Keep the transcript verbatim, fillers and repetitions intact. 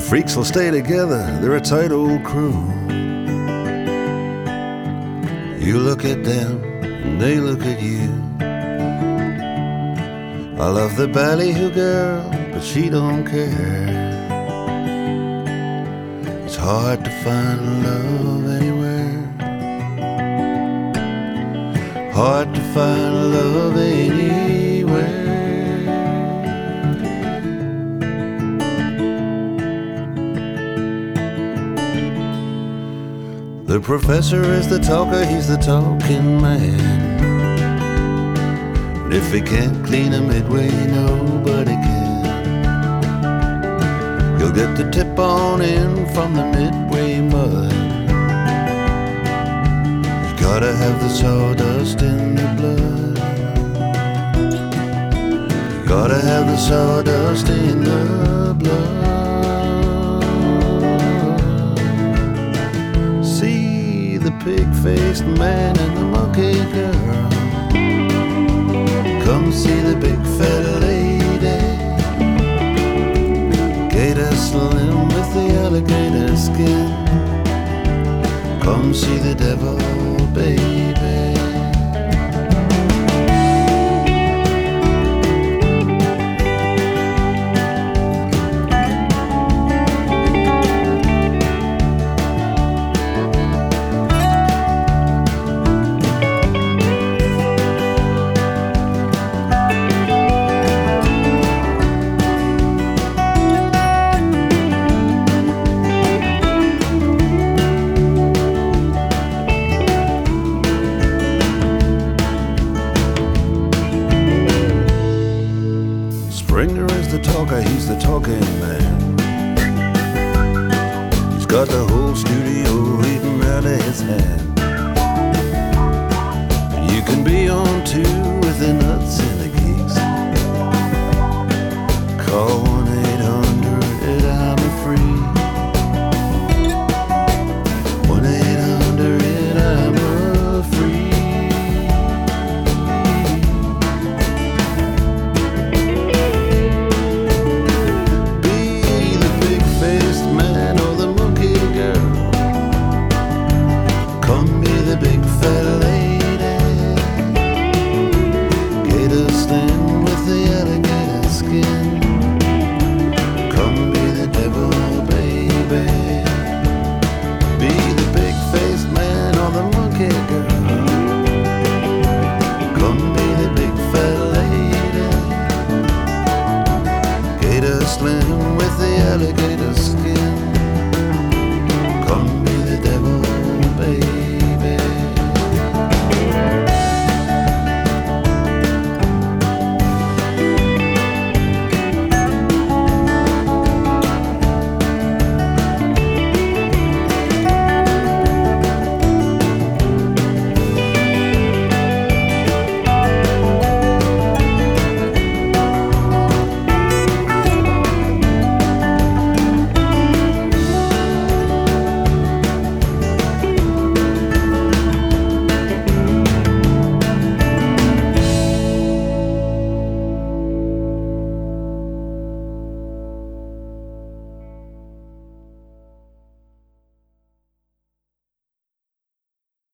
freaks will stay together, they're a tight old crew. You look at them and they look at you. I love the ballyhoo girl, but she don't care. It's hard to find love anywhere. Hard to find love anywhere. The professor is the talker, he's the talking man. And if he can't clean a midway, nobody can. You'll get the tip on in from the midway mud. You gotta have the sawdust in the blood. You gotta have the sawdust in the blood. The pig-faced man and the monkey girl. Come see the big fat lady, gator slim with the alligator skin. Come see the devil, baby. Springer is the talker, he's the talking man. He's got the whole studio eating out of his hand. You can be on two with the nuts and the geeks. Call